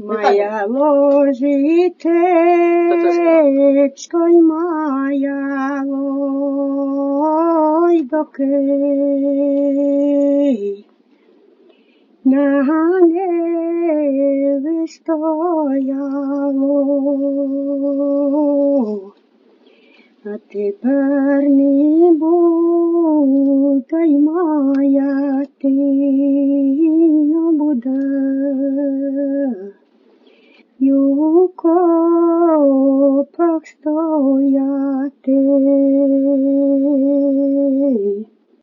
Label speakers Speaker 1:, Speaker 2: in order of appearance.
Speaker 1: Моя ложечко й моя лойдоки, на небі стояло, а тепер не буде й моя ти не буде. У копах стояла,